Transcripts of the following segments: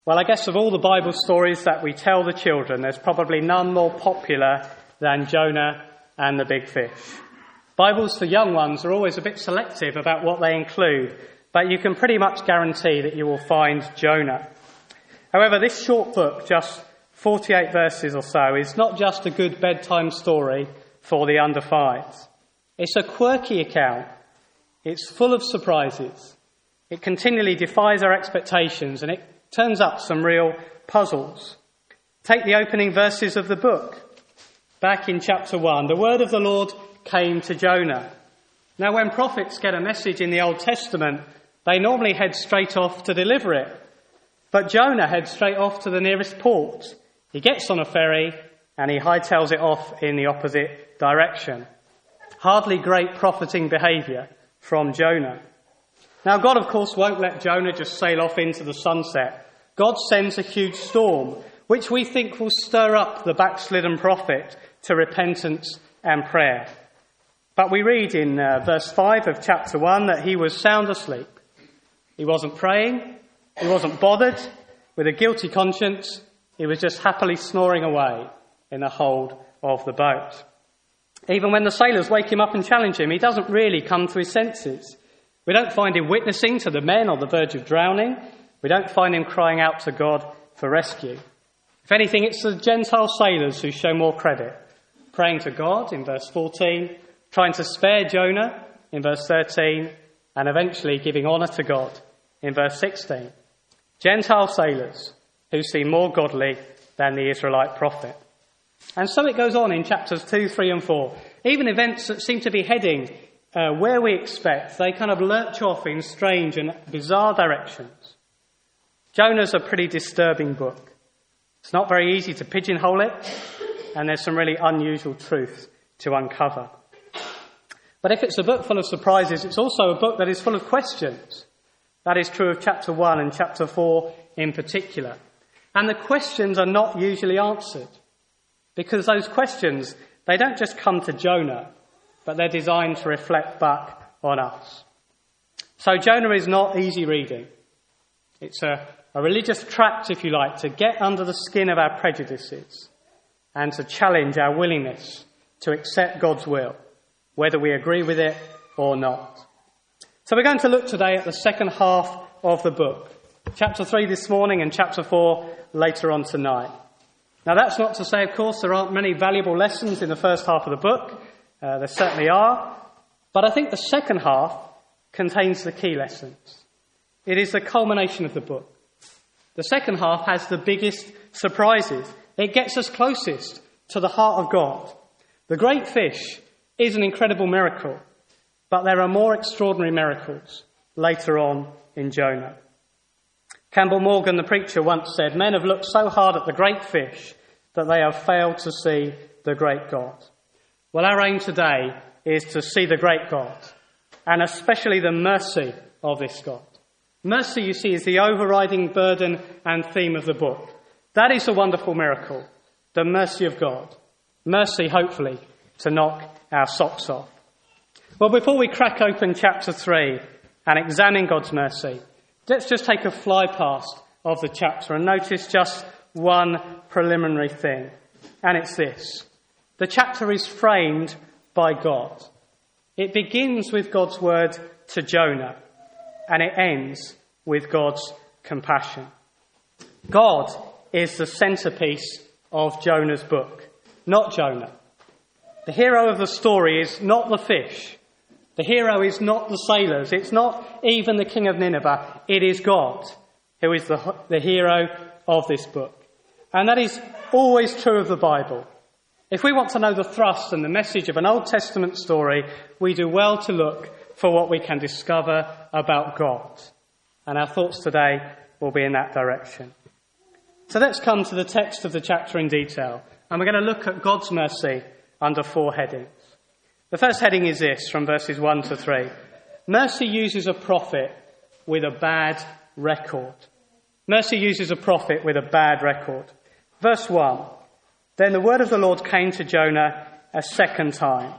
Well, I guess of all the Bible stories that we tell the children, there's probably none more popular than Jonah and the big fish. Bibles for young ones are always a bit selective about what they include, but you can pretty much guarantee that you will find Jonah. However, this short book, just 48 verses or so, is not just a good bedtime story for the under fives. It's a quirky account. It's full of surprises. It continually defies our expectations, and it turns up some real puzzles. Take the opening verses of the book. Back in chapter 1, the word of the Lord came to Jonah. Now, when prophets get a message in the Old Testament, they normally head straight off to deliver it. But Jonah heads straight off to the nearest port. He gets on a ferry and he hightails it off in the opposite direction. Hardly great profiting behaviour from Jonah. Now, God, of course, won't let Jonah just sail off into the sunset. God sends a huge storm, which we think will stir up the backslidden prophet to repentance and prayer. But we read in verse 5 of chapter 1 that he was sound asleep. He wasn't praying. He wasn't bothered. With a guilty conscience, he was just happily snoring away in the hold of the boat. Even when the sailors wake him up and challenge him, he doesn't really come to his senses. We don't find him witnessing to the men on the verge of drowning. We don't find him crying out to God for rescue. If anything, it's the Gentile sailors who show more credit, praying to God in verse 14, trying to spare Jonah in verse 13, and eventually giving honour to God in verse 16. Gentile sailors who seem more godly than the Israelite prophet. And so it goes on in chapters 2, 3 and 4. Even events that seem to be heading where we expect, they kind of lurch off in strange and bizarre directions. Jonah's a pretty disturbing book. It's not very easy to pigeonhole it, and there's some really unusual truth to uncover. But if it's a book full of surprises, it's also a book that is full of questions. That is true of chapter 1 and chapter 4 in particular. And the questions are not usually answered, because those questions, they don't just come to Jonah, but they're designed to reflect back on us. So Jonah is not easy reading. It's a religious tract, if you like, to get under the skin of our prejudices and to challenge our willingness to accept God's will, whether we agree with it or not. So we're going to look today at the second half of the book. Chapter 3 this morning and chapter 4 later on tonight. Now, that's not to say, of course, there aren't many valuable lessons in the first half of the book. There certainly are. But I think the second half contains the key lessons. It is the culmination of the book. The second half has the biggest surprises. It gets us closest to the heart of God. The great fish is an incredible miracle, but there are more extraordinary miracles later on in Jonah. Campbell Morgan, the preacher, once said, "Men have looked so hard at the great fish that they have failed to see the great God." Well, our aim today is to see the great God, and especially the mercy of this God. Mercy, you see, is the overriding burden and theme of the book. That is a wonderful miracle, the mercy of God. Mercy, hopefully, to knock our socks off. Well, before we crack open chapter 3 and examine God's mercy, let's just take a fly past of the chapter and notice just one preliminary thing. And it's this. The chapter is framed by God. It begins with God's word to Jonah, and it ends with God's compassion. God is the centrepiece of Jonah's book, not Jonah. The hero of the story is not the fish. The hero is not the sailors. It's not even the king of Nineveh. It is God who is the hero of this book. And that is always true of the Bible. If we want to know the thrust and the message of an Old Testament story, we do well to look for what we can discover about God. And our thoughts today will be in that direction. So let's come to the text of the chapter in detail. And we're going to look at God's mercy under 4 headings. The first heading is this, from verses 1 to 3. Mercy uses a prophet with a bad record. Mercy uses a prophet with a bad record. Verse 1. Then the word of the Lord came to Jonah a second time.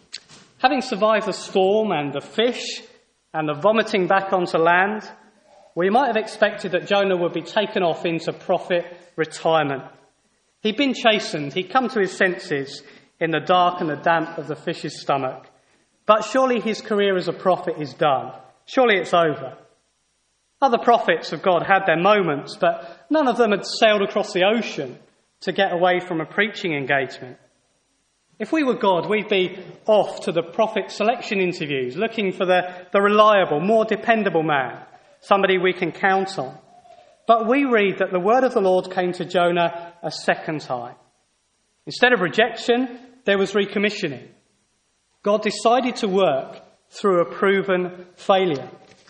Having survived the storm and the fish and the vomiting back onto land, we might have expected that Jonah would be taken off into prophet retirement. He'd been chastened. He'd come to his senses in the dark and the damp of the fish's stomach. But surely his career as a prophet is done. Surely it's over. Other prophets of God had their moments, but none of them had sailed across the ocean to get away from a preaching engagement. If we were God, we'd be off to the prophet selection interviews, looking for the reliable, more dependable man, somebody we can count on. But we read that the word of the Lord came to Jonah a second time. Instead of rejection, there was recommissioning. God decided to work through a proven failure.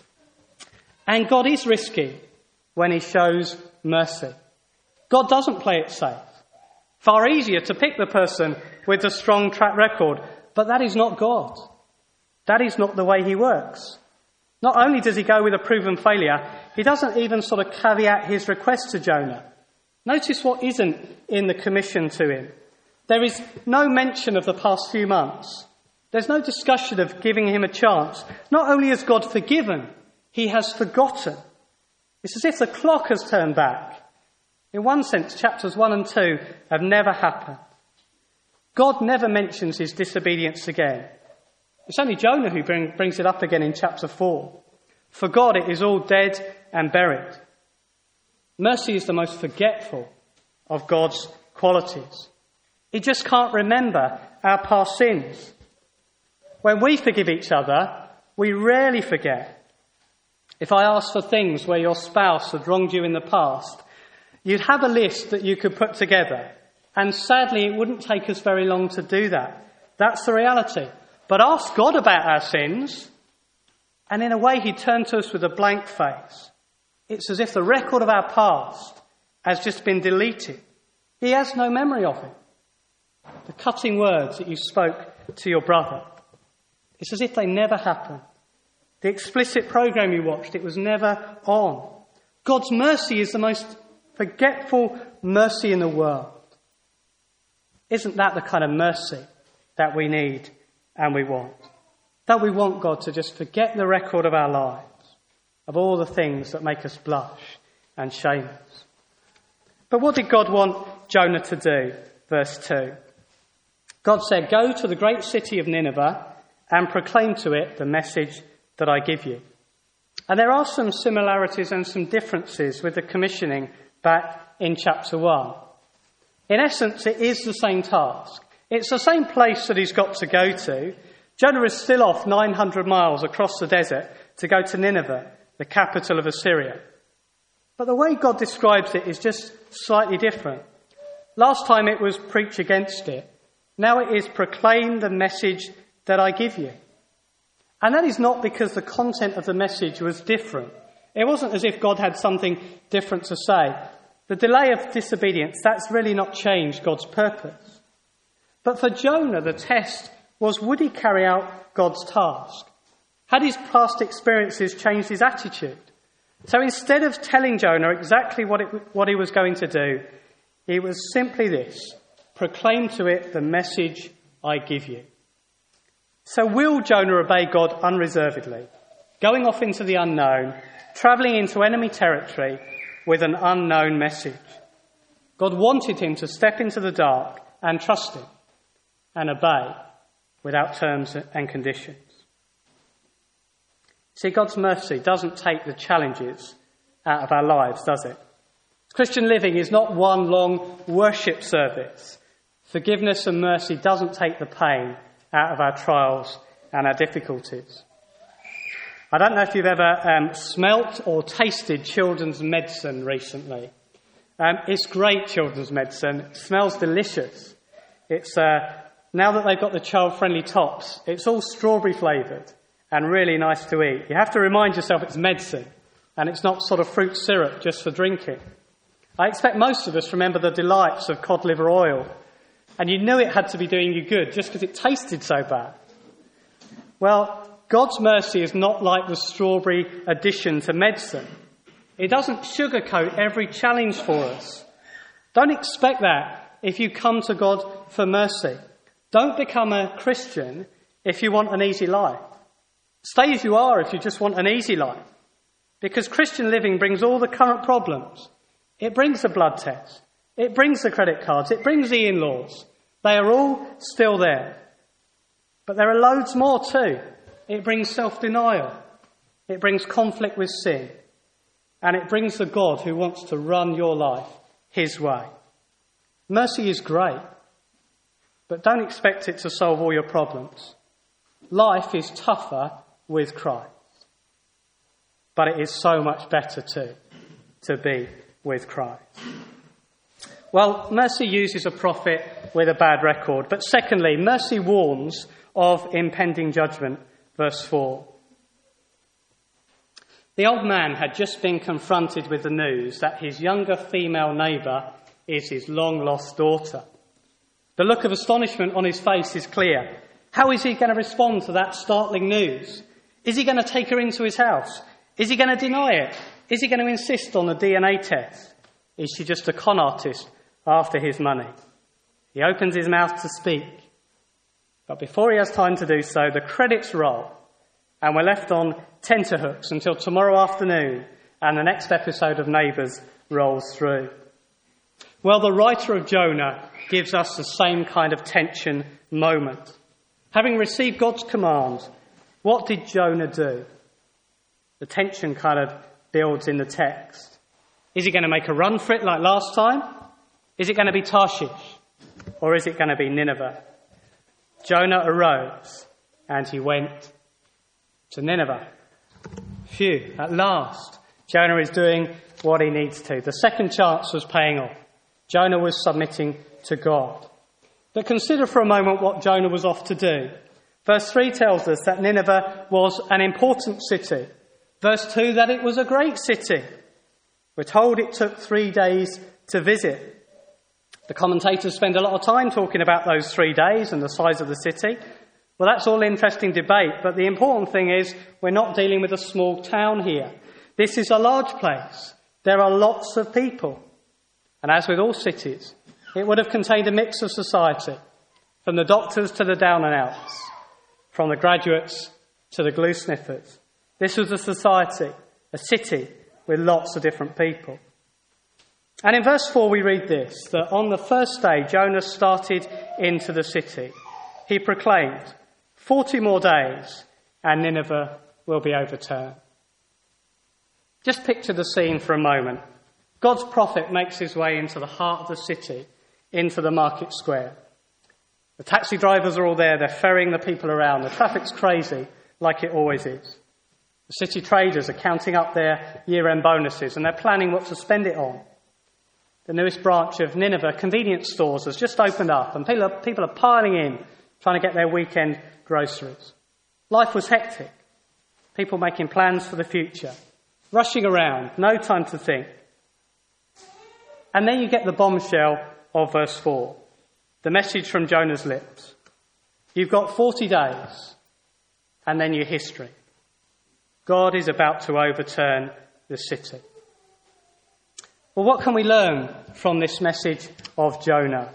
And God is risky when he shows mercy. God doesn't play it safe. Far easier to pick the person with a strong track record, but that is not God. That is not the way he works. Not only does he go with a proven failure, he doesn't even sort of caveat his request to Jonah. Notice what isn't in the commission to him. There is no mention of the past few months. There's no discussion of giving him a chance. Not only has God forgiven, he has forgotten. It's as if the clock has turned back. In one sense, chapters 1 and 2 have never happened. God never mentions his disobedience again. It's only Jonah who brings it up again in chapter 4. For God, it is all dead and buried. Mercy is the most forgetful of God's qualities. He just can't remember our past sins. When we forgive each other, we rarely forget. If I ask for things where your spouse had wronged you in the past, you'd have a list that you could put together. And sadly, it wouldn't take us very long to do that. That's the reality. But ask God about our sins, and in a way he'd turn to us with a blank face. It's as if the record of our past has just been deleted. He has no memory of it. The cutting words that you spoke to your brother, it's as if they never happened. The explicit program you watched, it was never on. God's mercy is the most forgetful mercy in the world. Isn't that the kind of mercy that we need and we want? That we want God to just forget the record of our lives, of all the things that make us blush and shame us. But what did God want Jonah to do? Verse 2. God said, "Go to the great city of Nineveh and proclaim to it the message that I give you." And there are some similarities and some differences with the commissioning back in chapter 1. In essence, it is the same task. It's the same place that he's got to go to. Jonah is still off 900 miles across the desert to go to Nineveh, the capital of Assyria. But the way God describes it is just slightly different. Last time it was preach against it. Now it is proclaim the message that I give you. And that is not because the content of the message was different. It wasn't as if God had something different to say. The delay of disobedience, that's really not changed God's purpose. But for Jonah, the test was, would he carry out God's task? Had his past experiences changed his attitude? So instead of telling Jonah exactly what he was going to do, it was simply this: proclaim to it the message I give you. So will Jonah obey God unreservedly, going off into the unknown, travelling into enemy territory with an unknown message? God wanted him to step into the dark and trust him and obey without terms and conditions. See, God's mercy doesn't take the challenges out of our lives, does it? Christian living is not one long worship service. Forgiveness and mercy doesn't take the pain out of our trials and our difficulties. I don't know if you've ever smelt or tasted children's medicine recently. It's great children's medicine. It smells delicious. It's now that they've got the child-friendly tops, it's all strawberry flavoured and really nice to eat. You have to remind yourself it's medicine and it's not sort of fruit syrup just for drinking. I expect most of us remember the delights of cod liver oil, and you knew it had to be doing you good just because it tasted so bad. Well, God's mercy is not like the strawberry addition to medicine. It doesn't sugarcoat every challenge for us. Don't expect that if you come to God for mercy. Don't become a Christian if you want an easy life. Stay as you are if you just want an easy life. Because Christian living brings all the current problems. It brings the blood test. It brings the credit cards. It brings the in-laws. They are all still there. But there are loads more too. It brings self-denial. It brings conflict with sin. And it brings the God who wants to run your life his way. Mercy is great, but don't expect it to solve all your problems. Life is tougher with Christ. But it is so much better too, to be with Christ. Well, mercy uses a prophet with a bad record. But secondly, mercy warns of impending judgment. Verse 4. The old man had just been confronted with the news that his younger female neighbour is his long-lost daughter. The look of astonishment on his face is clear. How is he going to respond to that startling news? Is he going to take her into his house? Is he going to deny it? Is he going to insist on a DNA test? Is she just a con artist after his money? He opens his mouth to speak. But before he has time to do so, the credits roll. And we're left on tenterhooks until tomorrow afternoon. And the next episode of Neighbours rolls through. Well, the writer of Jonah gives us the same kind of tension moment. Having received God's command, what did Jonah do? The tension kind of builds in the text. Is he going to make a run for it like last time? Is it going to be Tarshish? Or is it going to be Nineveh? Jonah arose and he went to Nineveh. Phew, at last, Jonah is doing what he needs to. The second chance was paying off. Jonah was submitting to God. But consider for a moment what Jonah was off to do. Verse 3 tells us that Nineveh was an important city. Verse 2, that it was a great city. We're told it took 3 days to visit. The commentators spend a lot of time talking about those 3 days and the size of the city. Well, that's all interesting debate, but the important thing is we're not dealing with a small town here. This is a large place. There are lots of people. And as with all cities, it would have contained a mix of society, from the doctors to the down and outs, from the graduates to the glue sniffers. This was a society, a city with lots of different people. And in verse 4 we read this, that on the first day Jonah started into the city. He proclaimed, 40 more days and Nineveh will be overturned. Just picture the scene for a moment. God's prophet makes his way into the heart of the city, into the market square. The taxi drivers are all there, they're ferrying the people around. The traffic's crazy, like it always is. The city traders are counting up their year-end bonuses and they're planning what to spend it on. The newest branch of Nineveh, convenience stores, has just opened up and people are piling in, trying to get their weekend groceries. Life was hectic. People making plans for the future, rushing around, no time to think. And then you get the bombshell of verse 4, the message from Jonah's lips. You've got 40 days, and then your history. God is about to overturn the city. Well, what can we learn from this message of Jonah?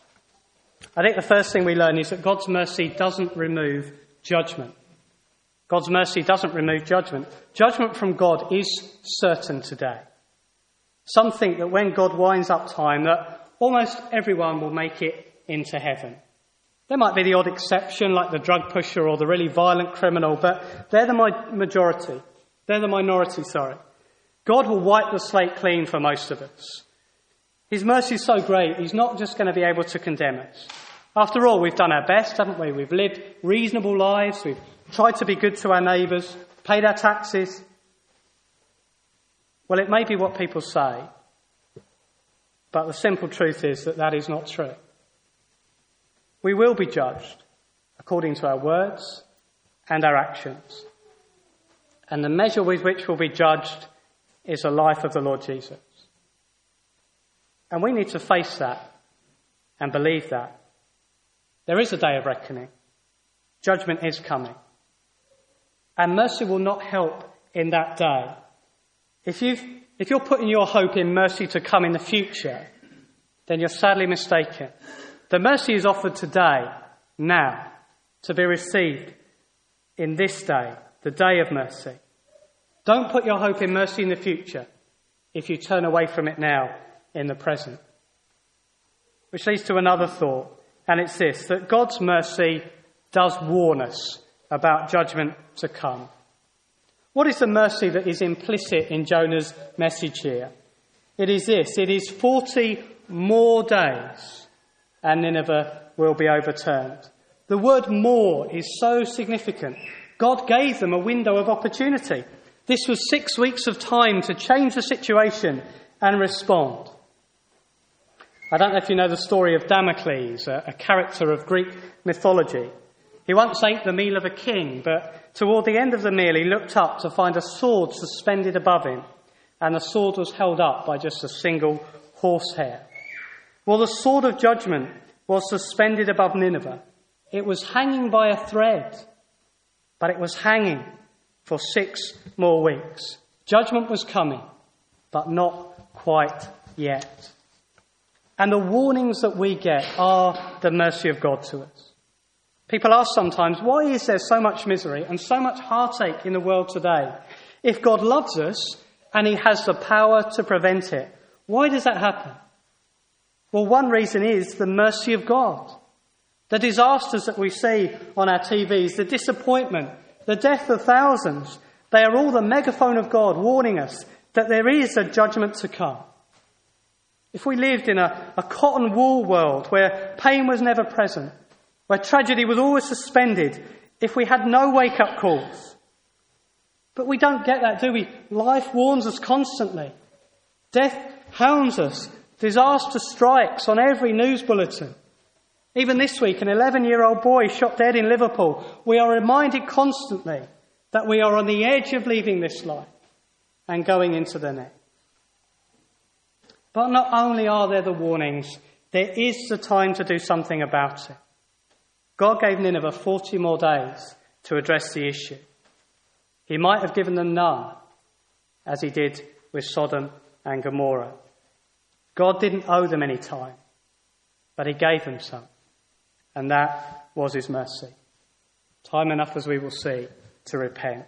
I think the first thing we learn is that God's mercy doesn't remove judgment. God's mercy doesn't remove judgment. Judgment from God is certain today. Some think that when God winds up time, that almost everyone will make it into heaven. There might be the odd exception, like the drug pusher or the really violent criminal, but they're the majority. They're the minority, sorry. God will wipe the slate clean for most of us. His mercy is so great, he's not just going to be able to condemn us. After all, we've done our best, haven't we? We've lived reasonable lives, we've tried to be good to our neighbours, paid our taxes. Well, it may be what people say, but the simple truth is that that is not true. We will be judged according to our words and our actions. And the measure with which we'll be judged is the life of the Lord Jesus. And we need to face that and believe that. There is a day of reckoning. Judgment is coming. And mercy will not help in that day. If you're putting your hope in mercy to come in the future, then you're sadly mistaken. The mercy is offered today, now, to be received in this day, the day of mercy. Don't put your hope in mercy in the future if you turn away from it now in the present. Which leads to another thought, and it's this, that God's mercy does warn us about judgment to come. What is the mercy that is implicit in Jonah's message here? It is this, it is 40 more days and Nineveh will be overturned. The word more is so significant. God gave them a window of opportunity. This was 6 weeks of time to change the situation and respond. I don't know if you know the story of Damocles, a character of Greek mythology. He once ate the meal of a king, but toward the end of the meal he looked up to find a sword suspended above him, and the sword was held up by just a single horsehair. Well, the sword of judgment was suspended above Nineveh. It was hanging by a thread, but it was hanging for 6 more weeks. Judgment was coming, but not quite yet. And the warnings that we get are the mercy of God to us. People ask sometimes, why is there so much misery and so much heartache in the world today? If God loves us and he has the power to prevent it, why does that happen? Well, one reason is the mercy of God. The disasters that we see on our TVs, the disappointment, the death of thousands, they are all the megaphone of God warning us that there is a judgment to come. If we lived in a cotton wool world where pain was never present, where tragedy was always suspended, if we had no wake-up calls. But we don't get that, do we? Life warns us constantly. Death hounds us. Disaster strikes on every news bulletin. Even this week, an 11-year-old boy shot dead in Liverpool. We are reminded constantly that we are on the edge of leaving this life and going into the next. But not only are there the warnings, there is the time to do something about it. God gave Nineveh 40 more days to address the issue. He might have given them none, as he did with Sodom and Gomorrah. God didn't owe them any time, but he gave them some, and that was his mercy. Time enough, as we will see, to repent.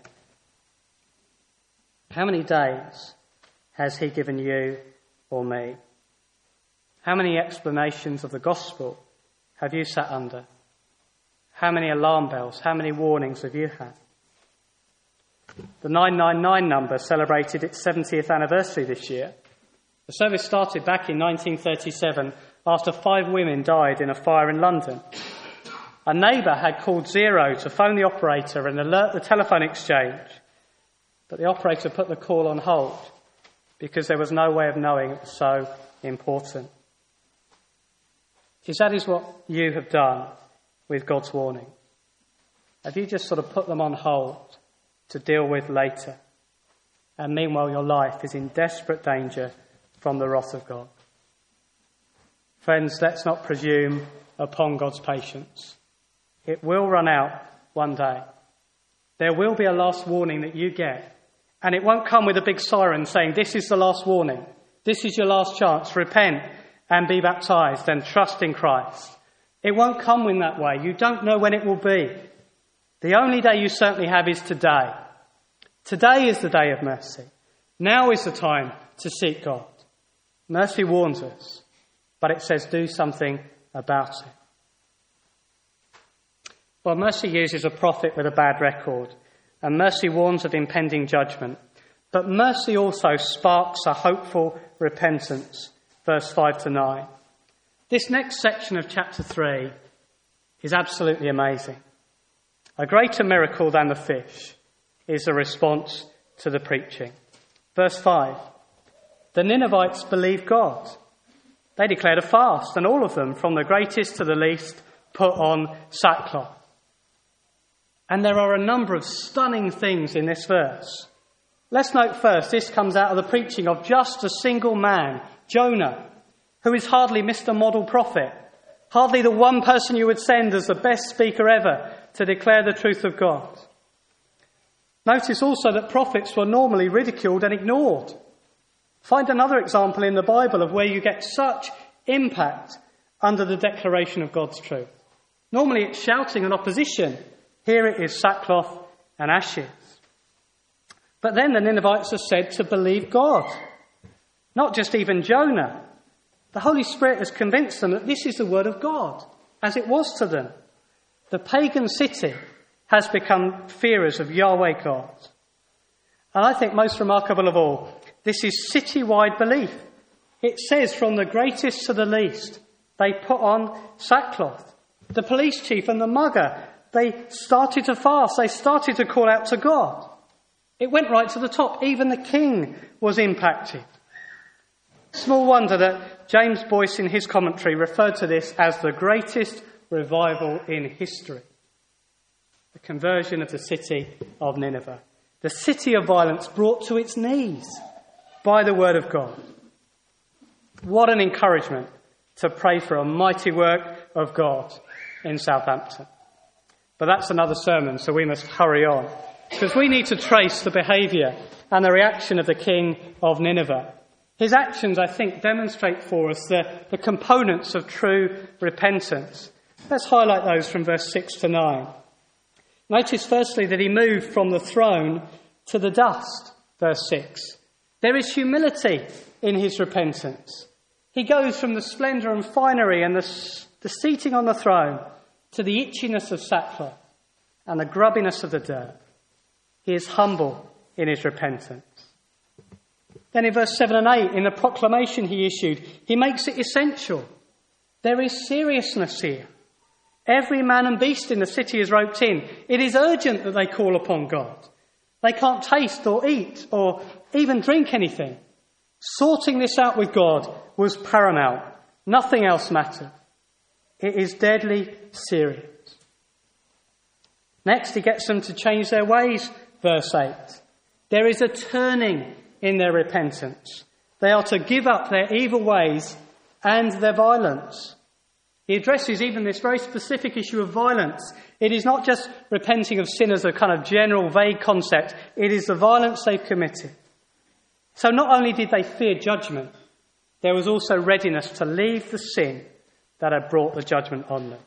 How many days has he given you or me? How many explanations of the gospel have you sat under? How many alarm bells, how many warnings have you had? The 999 number celebrated its 70th anniversary this year. The service started back in 1937 after 5 women died in a fire in London. A neighbour had called 0 to phone the operator and alert the telephone exchange, but the operator put the call on hold because there was no way of knowing it was so important. Because that is what you have done with God's warning. Have you just sort of put them on hold to deal with later? And meanwhile your life is in desperate danger from the wrath of God. Friends, let's not presume upon God's patience. It will run out one day. There will be a last warning that you get, and it won't come with a big siren saying, this is the last warning. This is your last chance. Repent and be baptized and trust in Christ. It won't come in that way. You don't know when it will be. The only day you certainly have is today. Today is the day of mercy. Now is the time to seek God. Mercy warns us, but it says do something about it. Well, mercy uses a prophet with a bad record, and mercy warns of impending judgment. But mercy also sparks a hopeful repentance, verse 5 to 9. This next section of chapter 3 is absolutely amazing. A greater miracle than the fish is the response to the preaching. Verse 5. The Ninevites believed God. They declared a fast, and all of them, from the greatest to the least, put on sackcloth. And there are a number of stunning things in this verse. Let's note first, this comes out of the preaching of just a single man, Jonah, who is hardly Mr. Model Prophet, hardly the one person you would send as the best speaker ever to declare the truth of God. Notice also that prophets were normally ridiculed and ignored. Find another example in the Bible of where you get such impact under the declaration of God's truth. Normally it's shouting and opposition. Here it is sackcloth and ashes. But then the Ninevites are said to believe God, not just even Jonah. The Holy Spirit has convinced them that this is the word of God, as it was to them. The pagan city has become fearers of Yahweh God. And I think most remarkable of all, this is city-wide belief. It says from the greatest to the least, they put on sackcloth. The police chief and the mugger, they started to fast. They started to call out to God. It went right to the top. Even the king was impacted. Small wonder that James Boyce in his commentary referred to this as the greatest revival in history. The conversion of the city of Nineveh. The city of violence brought to its knees by the word of God. What an encouragement to pray for a mighty work of God in Southampton. But that's another sermon, so we must hurry on. Because we need to trace the behaviour and the reaction of the king of Nineveh. His actions, I think, demonstrate for us the components of true repentance. Let's highlight those from verse 6 to 9. Notice firstly that he moved from the throne to the dust, verse 6. There is humility in his repentance. He goes from the splendour and finery and the seating on the throne to the itchiness of sackcloth and the grubbiness of the dirt. He is humble in his repentance. Then in verse 7 and 8, in the proclamation he issued, he makes it essential. There is seriousness here. Every man and beast in the city is roped in. It is urgent that they call upon God. They can't taste or eat or even drink anything. Sorting this out with God was paramount. Nothing else mattered. It is deadly serious. Next, he gets them to change their ways, verse 8. There is a turning in their repentance. They are to give up their evil ways and their violence. He addresses even this very specific issue of violence. It is not just repenting of sin as a kind of general, vague concept. It is the violence they've committed. So not only did they fear judgment, there was also readiness to leave the sin that had brought the judgment on them.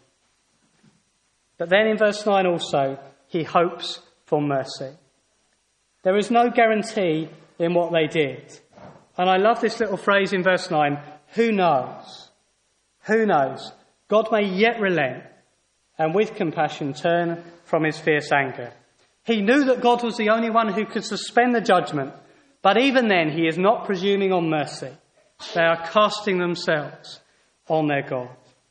But then in verse 9 also, he hopes for mercy. There is no guarantee in what they did. And I love this little phrase in verse 9, who knows? Who knows? God may yet relent and with compassion turn from his fierce anger. He knew that God was the only one who could suspend the judgment, but even then he is not presuming on mercy. They are casting themselves on their God.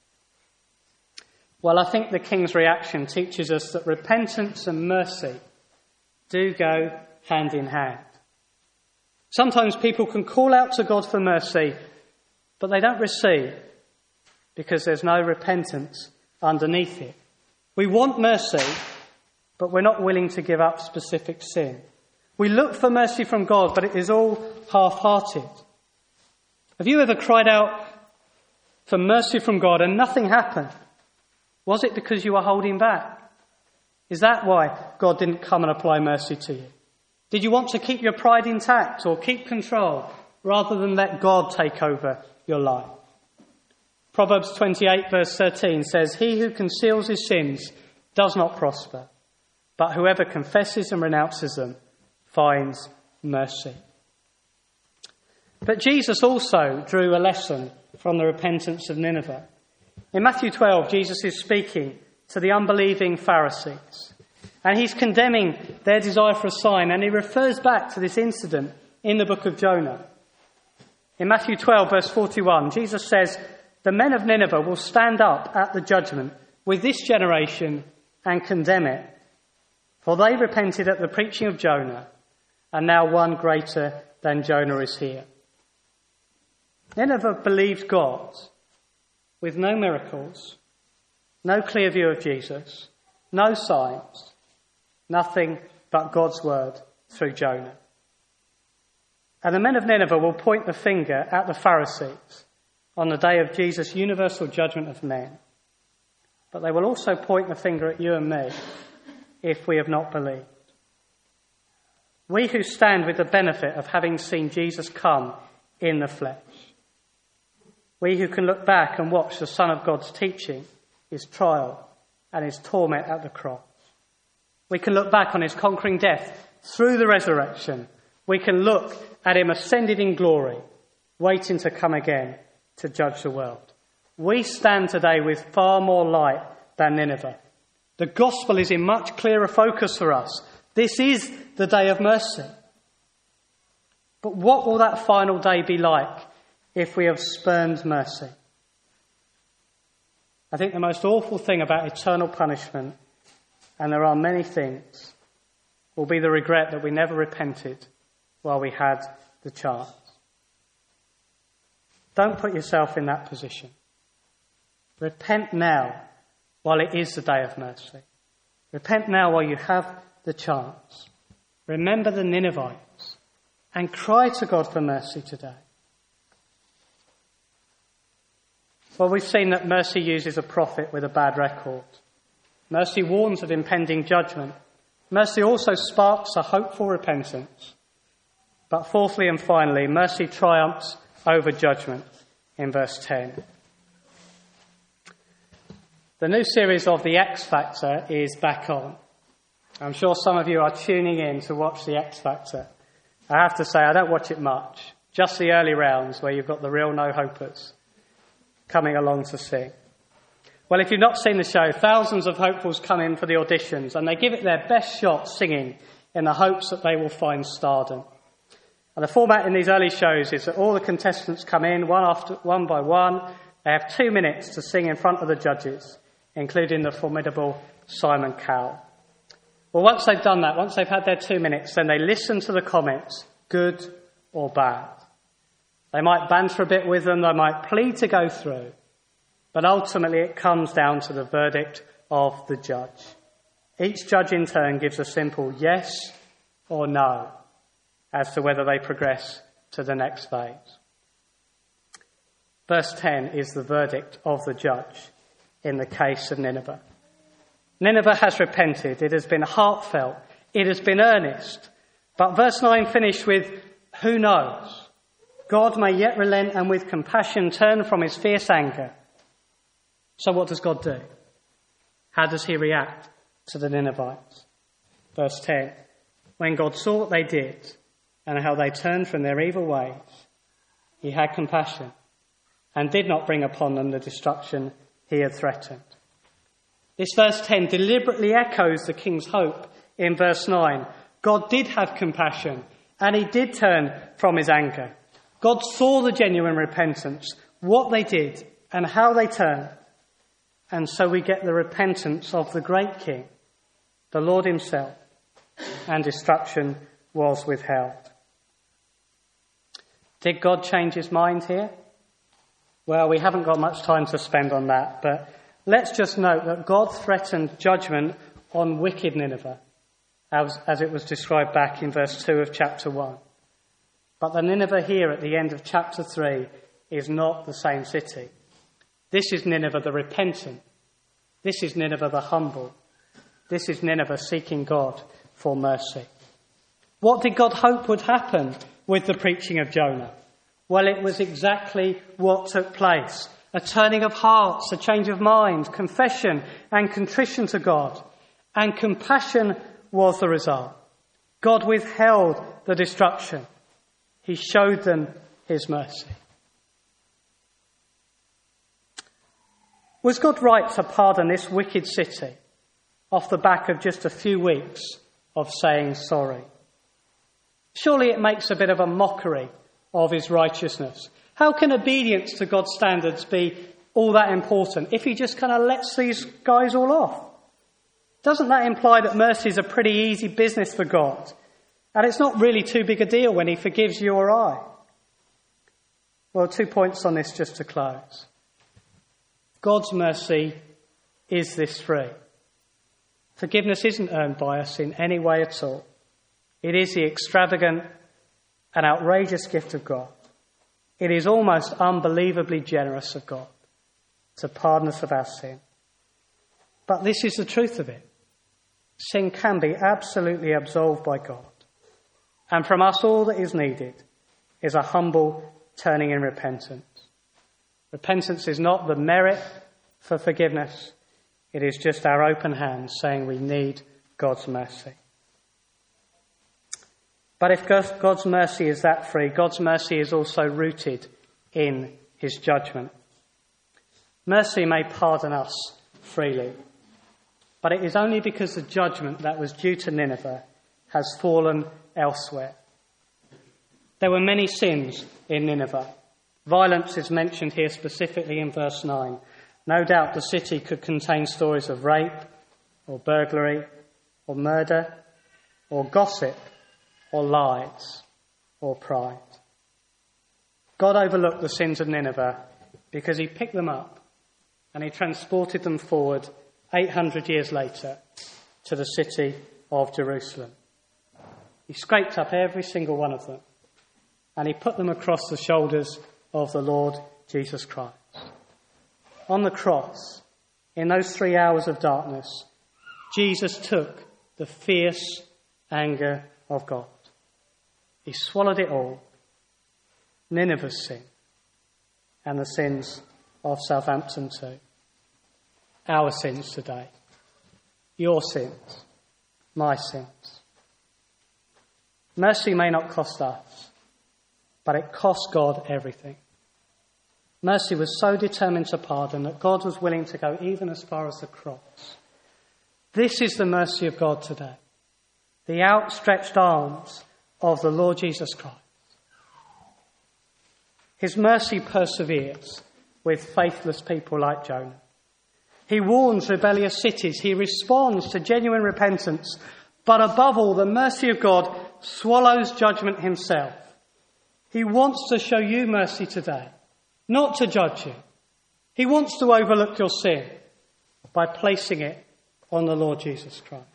Well, I think the king's reaction teaches us that repentance and mercy do go hand in hand. Sometimes people can call out to God for mercy, but they don't receive because there's no repentance underneath it. We want mercy, but we're not willing to give up specific sin. We look for mercy from God, but it is all half-hearted. Have you ever cried out for mercy from God and nothing happened? Was it because you were holding back? Is that why God didn't come and apply mercy to you? Did you want to keep your pride intact or keep control rather than let God take over your life? Proverbs 28 verse 13 says, he who conceals his sins does not prosper, but whoever confesses and renounces them finds mercy. But Jesus also drew a lesson from the repentance of Nineveh. In Matthew 12, Jesus is speaking to the unbelieving Pharisees, and he's condemning their desire for a sign, and he refers back to this incident in the book of Jonah. In Matthew 12, verse 41, Jesus says, the men of Nineveh will stand up at the judgment with this generation and condemn it, for they repented at the preaching of Jonah, and now one greater than Jonah is here. Nineveh believed God with no miracles, no clear view of Jesus, no signs, nothing but God's word through Jonah. And the men of Nineveh will point the finger at the Pharisees on the day of Jesus' universal judgment of men. But they will also point the finger at you and me if we have not believed. We who stand with the benefit of having seen Jesus come in the flesh. We who can look back and watch the Son of God's teaching, his trial and his torment at the cross. We can look back on his conquering death through the resurrection, we can look at him ascended in glory, waiting to come again to judge the world. We stand today with far more light than Nineveh. The gospel is in much clearer focus for us. This is the day of mercy. But what will that final day be like if we have spurned mercy? I think the most awful thing about eternal punishment, and there are many things, will be the regret that we never repented while we had the chance. Don't put yourself in that position. Repent now while it is the day of mercy. Repent now while you have the chance. Remember the Ninevites and cry to God for mercy today. Well, we've seen that mercy uses a prophet with a bad record. Mercy warns of impending judgment. Mercy also sparks a hopeful repentance. But fourthly and finally, mercy triumphs over judgment in verse 10. The new series of The X Factor is back on. I'm sure some of you are tuning in to watch The X Factor. I have to say, I don't watch it much. Just the early rounds where you've got the real no-hopers coming along to sing. Well, if you've not seen the show, thousands of hopefuls come in for the auditions and they give it their best shot singing in the hopes that they will find stardom. And the format in these early shows is that all the contestants come in one by one. They have 2 minutes to sing in front of the judges, including the formidable Simon Cowell. Well, once they've done that, once they've had their 2 minutes, then they listen to the comments, good or bad. They might banter a bit with them, they might plead to go through, but ultimately it comes down to the verdict of the judge. Each judge in turn gives a simple yes or no as to whether they progress to the next phase. Verse 10 is the verdict of the judge in the case of Nineveh. Nineveh has repented. It has been heartfelt. It has been earnest. But verse 9 finished with, who knows? God may yet relent and with compassion turn from his fierce anger. So what does God do? How does he react to the Ninevites? Verse 10, when God saw what they did and how they turned from their evil ways, he had compassion and did not bring upon them the destruction he had threatened. This verse 10 deliberately echoes the king's hope in verse 9. God did have compassion and he did turn from his anger. God saw the genuine repentance, what they did and how they turned. And so we get the repentance of the great king, the Lord himself, and destruction was withheld. Did God change his mind here? Well, we haven't got much time to spend on that, but let's just note that God threatened judgment on wicked Nineveh, as it was described back in verse 2 of chapter 1. But the Nineveh here at the end of chapter 3 is not the same city. This is Nineveh the repentant. This is Nineveh the humble. This is Nineveh seeking God for mercy. What did God hope would happen with the preaching of Jonah? Well, it was exactly what took place. A turning of hearts, a change of mind, confession and contrition to God. And compassion was the result. God withheld the destruction. He showed them his mercy. Was God right to pardon this wicked city off the back of just a few weeks of saying sorry? Surely it makes a bit of a mockery of his righteousness. How can obedience to God's standards be all that important if he just kind of lets these guys all off? Doesn't that imply that mercy is a pretty easy business for God? And it's not really too big a deal when he forgives you or I? Well, 2 points on this just to close. God's mercy is this free. Forgiveness isn't earned by us in any way at all. It is the extravagant and outrageous gift of God. It is almost unbelievably generous of God to pardon us of our sin. But this is the truth of it. Sin can be absolutely absolved by God. And from us all that is needed is a humble turning in repentance. Repentance is not the merit for forgiveness. It is just our open hands saying we need God's mercy. But if God's mercy is that free, God's mercy is also rooted in his judgment. Mercy may pardon us freely, but it is only because the judgment that was due to Nineveh has fallen elsewhere. There were many sins in Nineveh. Violence is mentioned here specifically in verse 9. No doubt the city could contain stories of rape or burglary or murder or gossip or lies or pride. God overlooked the sins of Nineveh because he picked them up and he transported them forward 800 years later to the city of Jerusalem. He scraped up every single one of them and he put them across the shoulders of the Lord Jesus Christ. On the cross, in those 3 hours of darkness, Jesus took the fierce anger of God. He swallowed it all. Nineveh's sin and the sins of Southampton too. Our sins today. Your sins. My sins. Mercy may not cost us, but it cost God everything. Mercy was so determined to pardon that God was willing to go even as far as the cross. This is the mercy of God today. The outstretched arms of the Lord Jesus Christ. His mercy perseveres with faithless people like Jonah. He warns rebellious cities. He responds to genuine repentance. But above all, the mercy of God swallows judgment himself. He wants to show you mercy today, not to judge you. He wants to overlook your sin by placing it on the Lord Jesus Christ.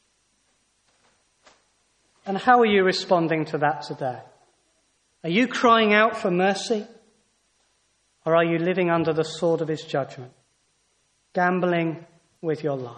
And how are you responding to that today? Are you crying out for mercy? Or are you living under the sword of his judgment, gambling with your life?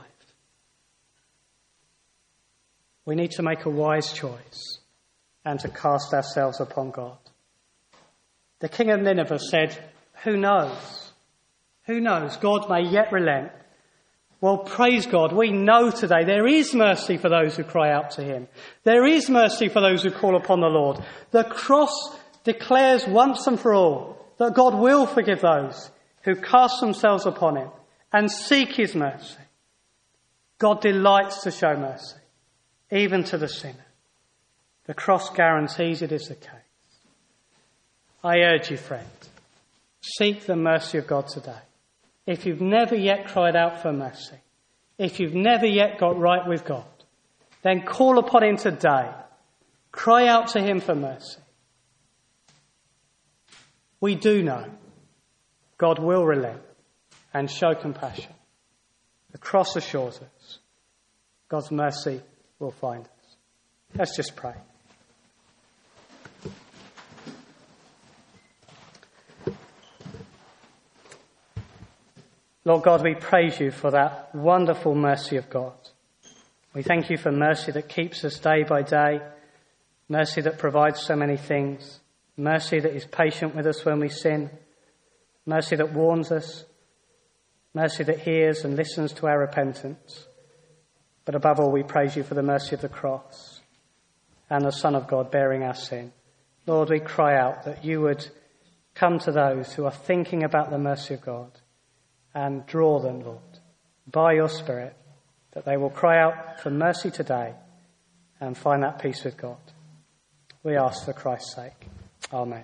We need to make a wise choice and to cast ourselves upon God. The king of Nineveh said, who knows? Who knows? God may yet relent. Well, praise God, we know today there is mercy for those who cry out to him. There is mercy for those who call upon the Lord. The cross declares once and for all that God will forgive those who cast themselves upon him and seek his mercy. God delights to show mercy, even to the sinner. The cross guarantees it is the case. I urge you, friend, seek the mercy of God today. If you've never yet cried out for mercy, if you've never yet got right with God, then call upon him today. Cry out to him for mercy. We do know God will relent and show compassion. The cross assures us God's mercy will find us. Let's just pray. Lord God, we praise you for that wonderful mercy of God. We thank you for mercy that keeps us day by day, mercy that provides so many things, mercy that is patient with us when we sin, mercy that warns us, mercy that hears and listens to our repentance. But above all, we praise you for the mercy of the cross and the Son of God bearing our sin. Lord, we cry out that you would come to those who are thinking about the mercy of God and draw them, Lord, by your Spirit, that they will cry out for mercy today and find that peace with God. We ask for Christ's sake. Amen.